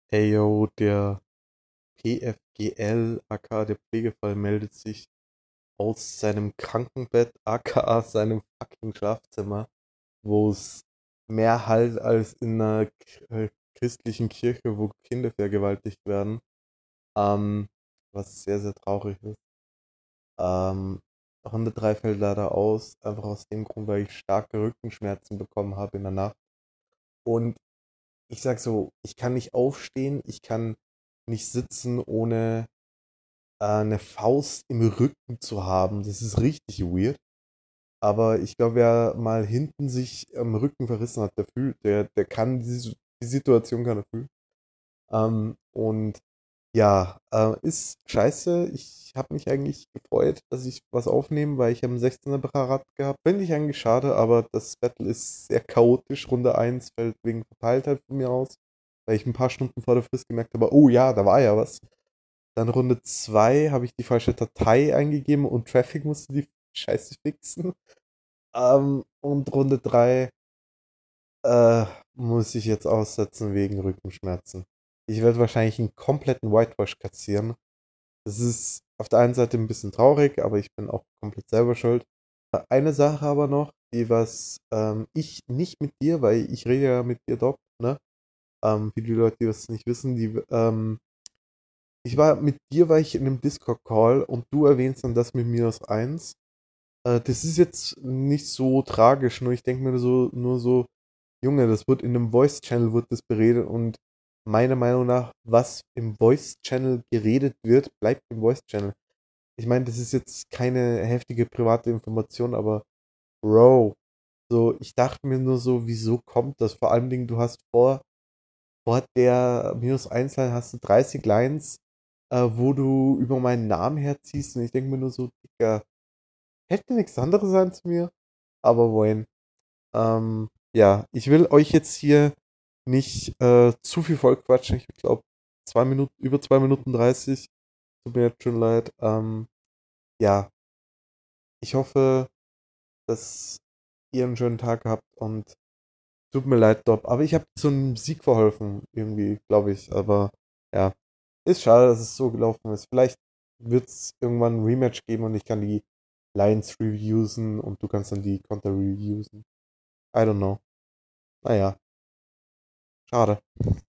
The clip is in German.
Ey, yo, der PFGL, aka der Pflegefall, meldet sich aus seinem Krankenbett, aka seinem fucking Schlafzimmer, wo es mehr halt als in einer christlichen Kirche, wo Kinder vergewaltigt werden. Was sehr, sehr traurig ist. Ähm, Runde 3 fällt leider aus, einfach aus dem Grund, weil ich starke Rückenschmerzen bekommen habe in der Nacht. Und ich sag so, ich kann nicht aufstehen, ich kann nicht sitzen, ohne eine Faust im Rücken zu haben. Das ist richtig weird. Aber ich glaube, wer mal hinten sich am Rücken verrissen hat, der kann die Situation kann er fühlen. Und ja, ist scheiße. Ich habe mich eigentlich gefreut, dass ich was aufnehme, weil ich am 16er parat gehabt. Finde ich eigentlich schade, aber das Battle ist sehr chaotisch. Runde eins fällt wegen Verteiltheit von mir aus, weil ich ein paar Stunden vor der Frist gemerkt habe, oh ja, da war ja was. Dann Runde 2 habe ich die falsche Datei eingegeben und Traffic musste die Scheiße fixen. Und Runde 3 äh, muss ich jetzt aussetzen wegen Rückenschmerzen. Ich werde wahrscheinlich einen kompletten Whitewash kassieren. Das ist auf der einen Seite ein bisschen traurig, aber ich bin auch komplett selber schuld. Eine Sache aber noch, die was ich nicht mit dir, weil ich rede ja mit dir doch, ne? Für die Leute, die das nicht wissen, war ich in einem Discord-Call und du erwähnst dann das mit -1. Das ist jetzt nicht so tragisch, nur ich denke mir nur so, Junge, das wird in einem Voice-Channel wird das beredet und meiner Meinung nach, was im Voice-Channel geredet wird, bleibt im Voice-Channel. Ich meine, das ist jetzt keine heftige private Information, aber Bro, so, ich dachte mir nur so, wieso kommt das? Vor allem, du hast vor der -1 Line hast du 30 Lines, wo du über meinen Namen herziehst und ich denke mir nur so, Digga, hätte nichts anderes sein zu mir, aber wohin. Ja, ich will euch jetzt hier nicht zu viel voll quatschen. Ich glaube, 2 Minuten, über 2 Minuten 30. Tut mir jetzt schon leid. Ja, ich hoffe, dass ihr einen schönen Tag habt und tut mir leid, Dob. Aber ich habe zum Sieg verholfen, irgendwie, glaube ich. Aber ja, ist schade, dass es so gelaufen ist. Vielleicht wird es irgendwann ein Rematch geben und ich kann die Lions reviewen und du kannst dann die Konter reviewen. I don't know. Naja, schade.